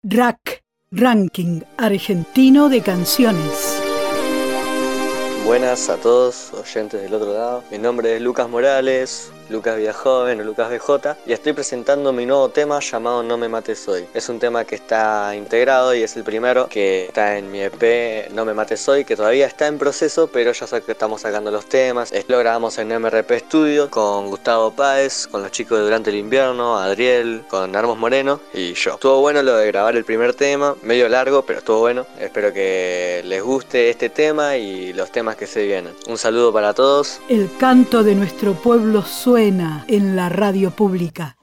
RAC, Ranking Argentino de Canciones. Buenas a todos, oyentes del otro lado. Mi nombre es Lucas Morales, Lucas Villajoven o Lucas BJ, y estoy presentando mi nuevo tema llamado No me mates hoy. Es un tema que está integrado y es el primero que está en mi EP No me mates hoy, que todavía está en proceso, pero ya sé que estamos sacando los temas. Lo grabamos en MRP Studio con Gustavo Páez, con los chicos de Durante el Invierno, Adriel, con Armos Moreno y yo. Estuvo bueno lo de grabar el primer tema, medio largo, pero estuvo bueno. Espero que les guste este tema y los temas que se vienen. Un saludo para todos. El canto de nuestro pueblo suena en la radio pública.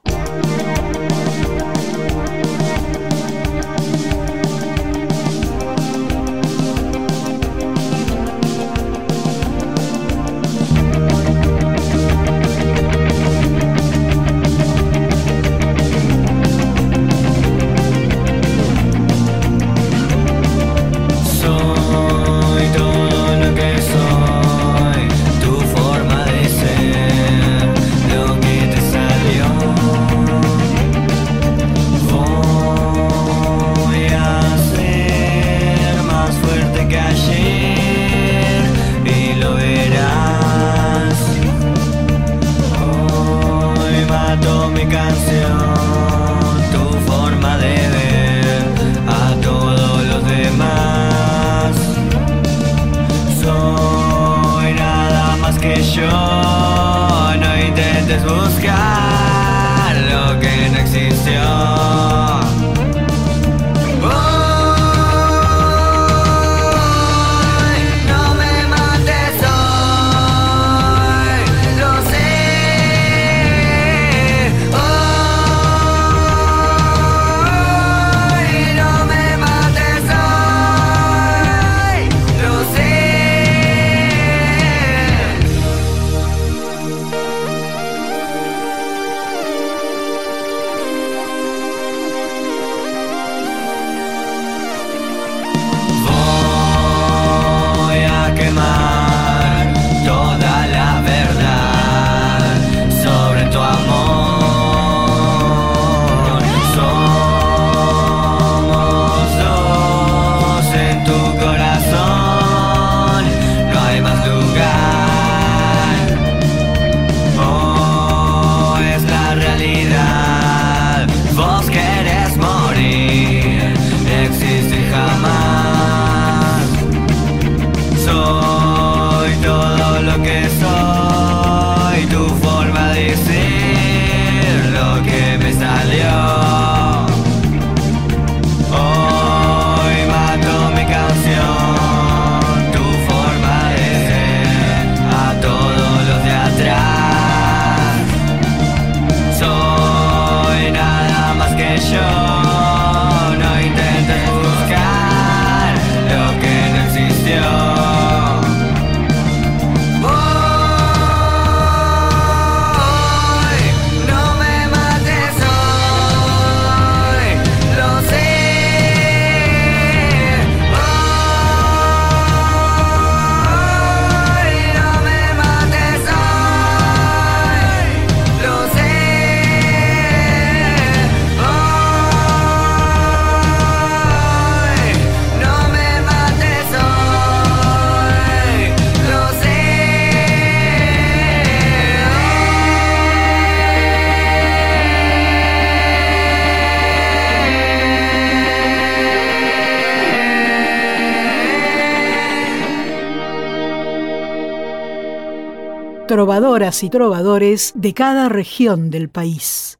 Trovadoras y trovadores de cada región del país.